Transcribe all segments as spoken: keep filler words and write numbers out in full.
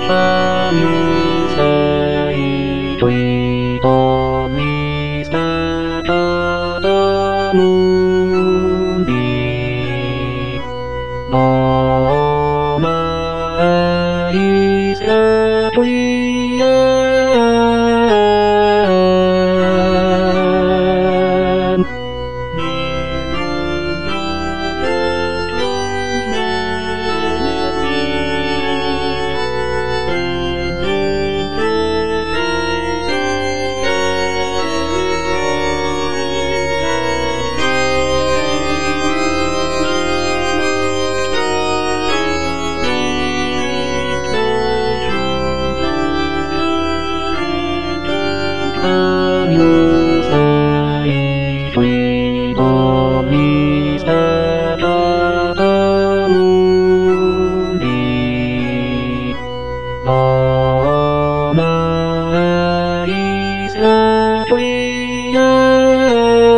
三世追到你三个的目的，我们一起追呀。追到你三个的目的，我们一起追呀。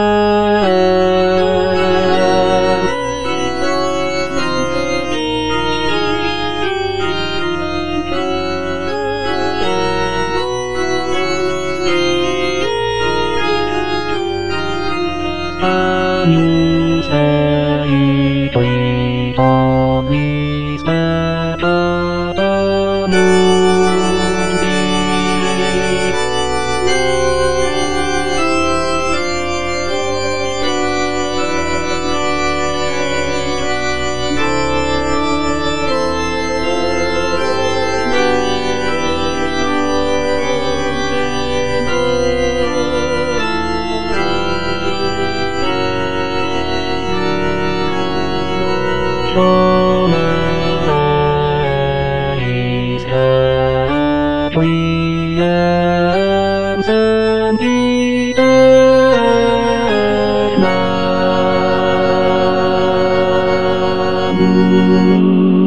三世追到你三个的目的，我们一起追人生的难。